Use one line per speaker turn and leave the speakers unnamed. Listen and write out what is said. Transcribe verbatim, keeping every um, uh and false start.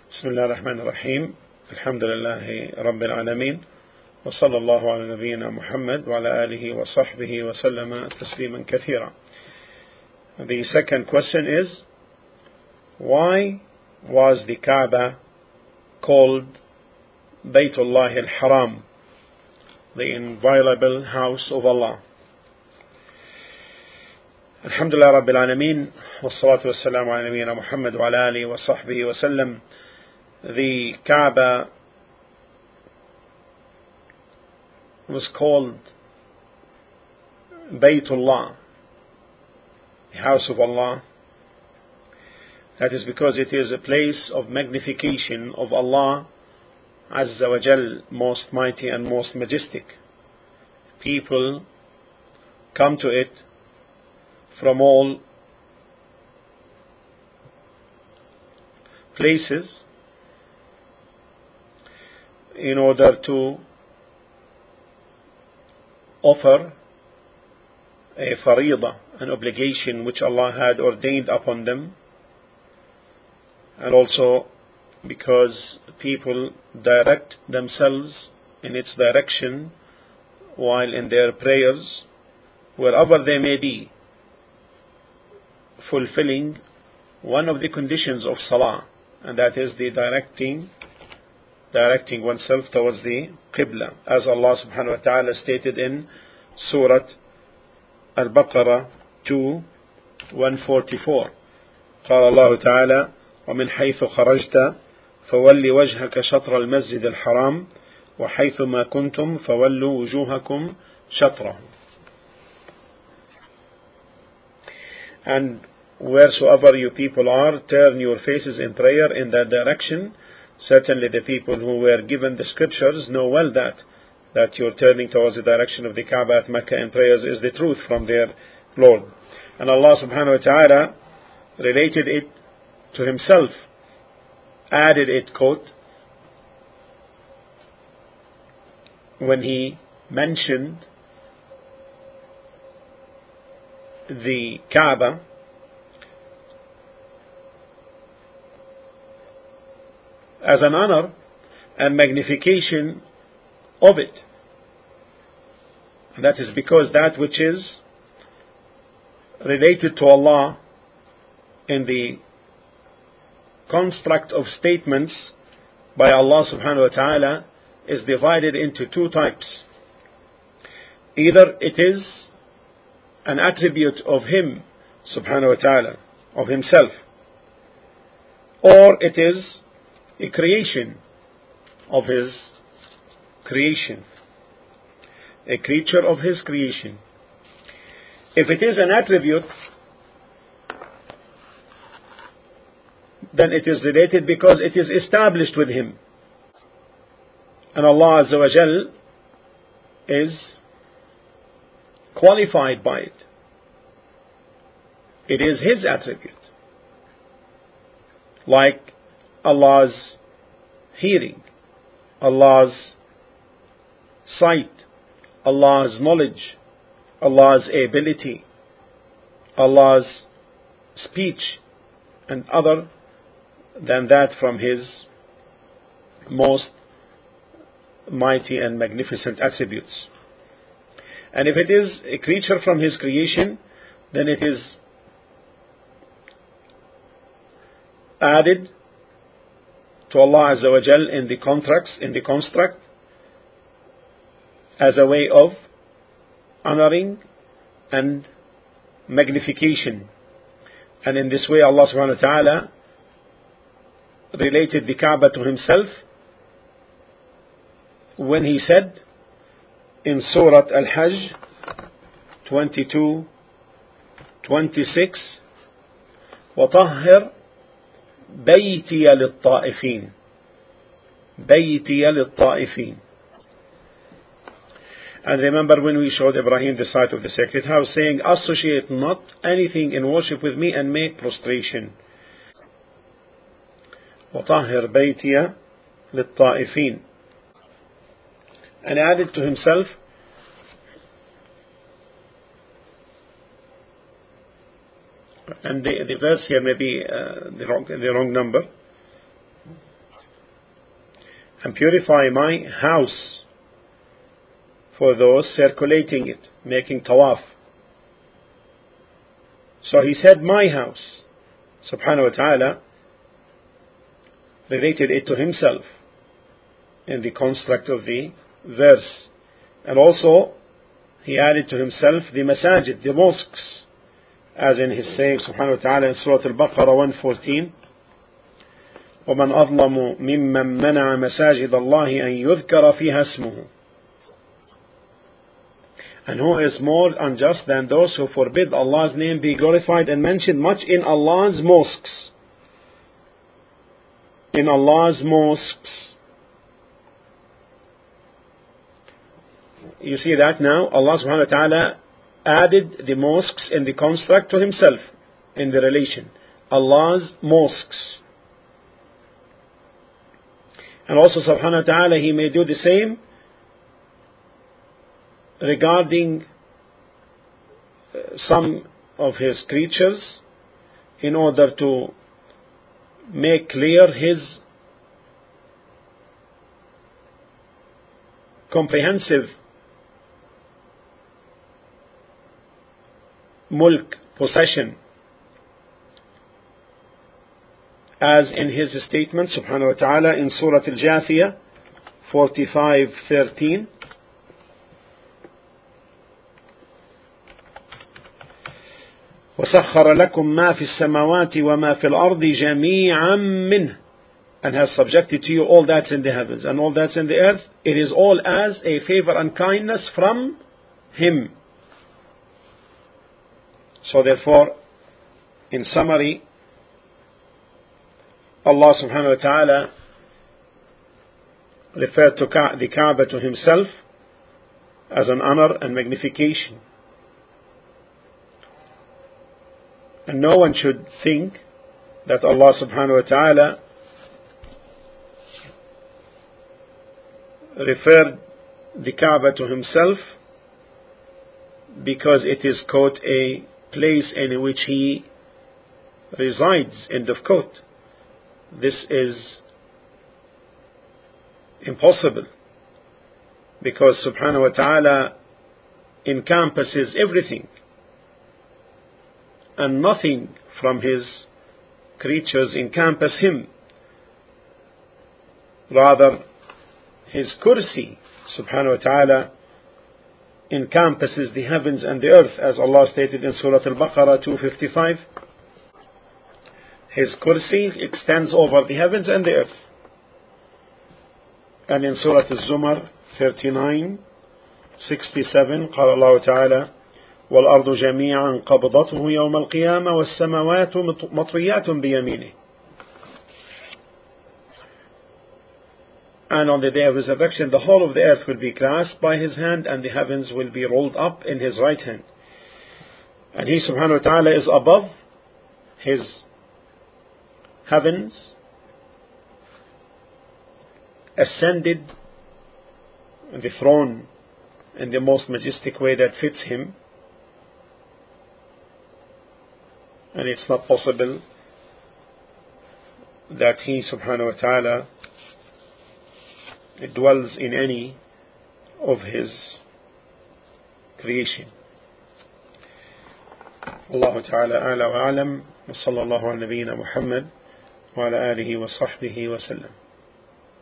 بسم الله الرحمن الرحيم. الحمد لله رب العالمين، وصلى الله على نبينا محمد وعلى آله وصحبه وسلم تسليما كثيرا. The second question is, why was the Kaaba called Baytullah al-Haram, the inviolable house of Allah? Alhamdulillah Rabbil Alameen, wassalatu wassalamu ala nabiyyina Muhammad wa ala alihi wa sahbihi wa sallam. The Kaaba was called Baytullah, the house of Allah. That is because it is a place of magnification of Allah Azza wa Jal, most mighty and most majestic. People come to it from all places in order to offer a faridah, an obligation which Allah had ordained upon them, and also because people direct themselves in its direction while in their prayers, wherever they may be, fulfilling one of the conditions of salah, and that is the directing directing oneself towards the Qibla, as Allah subhanahu wa ta'ala stated in Surah Al-Baqarah two one forty-four. قال الله تعالى: ومن حيث خرجت فول وجهك شطر المسجد الحرام وحيث ما كنتم فولوا وجوهكم شطره. And wheresoever you people are, turn your faces in prayer in that direction. Certainly the people who were given the scriptures know well that that your turning towards the direction of the Kaaba at Mecca in prayers is the truth from their Lord. And Allah subhanahu wa ta'ala related it to himself, added it, quote, when he mentioned the Kaaba as an honor and magnification of it. And that is because that which is related to Allah in the construct of statements by Allah subhanahu wa ta'ala is divided into two types. Either it is an attribute of Him subhanahu wa ta'ala, of Himself, or it is a creation of His creation, a creature of His creation. If it is an attribute, then it is related because it is established with Him, and Allah Azza wa Jal is qualified by it. It is His attribute, like Allah's hearing, Allah's sight, Allah's knowledge, Allah's ability, Allah's speech, and other than that from His most mighty and magnificent attributes. And if it is a creature from His creation, then it is added to Allah Azza wa Jal in the contracts, in the construct, as a way of honoring and magnification. And in this way Allah subhanahu wa ta'ala related the Kaaba to Himself when He said in Surah Al-Hajj twenty-two twenty-six, وَطَهِّرْ بيتي للطائفين بيتي للطائفين. And remember when we showed Ibrahim the site of the sacred house, saying, associate not anything in worship with me and make prostration. وطهر بيتي للطائفين. And added to himself and the, the verse here may be uh, the, wrong, the wrong number. and purify my house for those circulating it, making tawaf. So he said my house. Subhanahu wa ta'ala related it to himself in the construct of the verse. And also he added to himself the masajid, the mosques, as in his saying subhanahu wa ta'ala in Surah Al-Baqarah one fourteen, وَمَنْ أَظْلَمُ مِمَّنْ مَنَعَ مَسَاجِدَ اللَّهِ أَنْ يُذْكَرَ فِيهَا اسْمُهُ. And who is more unjust than those who forbid Allah's name be glorified and mentioned much in Allah's mosques. In Allah's mosques. You see that now? Allah subhanahu wa ta'ala added the mosques in the construct to himself in the relation. Allah's mosques. And also subhanahu wa ta'ala, he may do the same regarding some of his creatures in order to make clear his comprehensive mulk, possession, as in his statement subhanahu wa ta'ala in Surah Al-Jathiyah forty-five thirteen, وَسَخَّرَ لَكُم مَا فِي السَّمَاوَاتِ وَمَا فِي الْأَرْضِ جَمِيعًا مِّنْهُ, and has subjected to you all that's in the heavens and all that's in the earth. It is all as a favor and kindness from him. So therefore, in summary, Allah subhanahu wa ta'ala referred to the Kaaba to himself as an honor and magnification. And no one should think that Allah subhanahu wa ta'ala referred the Kaaba to himself because it is quote a place in which he resides, end of quote. This is impossible, because subhanahu wa ta'ala encompasses everything, and nothing from his creatures encompass him. Rather, his kursi subhanahu wa ta'ala encompasses the heavens and the earth, as Allah stated in Surah Al-Baqarah two fifty-five. His kursi extends over the heavens and the earth. And in Surah Al-Zumar thirty-nine sixty-seven, قال الله تعالى وَالْأَرْضُ جَمِيعًا قَبْضَتْهُ يَوْمَ الْقِيَامَةِ وَالسَّمَوَاتُ مَطْوِيَّاتٌ بِيَمِينِهِ. And on the day of resurrection, the whole of the earth will be grasped by his hand, and the heavens will be rolled up in his right hand. And he subhanahu wa ta'ala is above his heavens, ascended the throne in the most majestic way that fits him. And it's not possible that he subhanahu wa ta'ala dwells in any of his creation. Allah ta'ala a'la wa a'lam, wa sallallahu ala nabiyyina Muhammad wa ala alihi wa sahbihi wa sallam.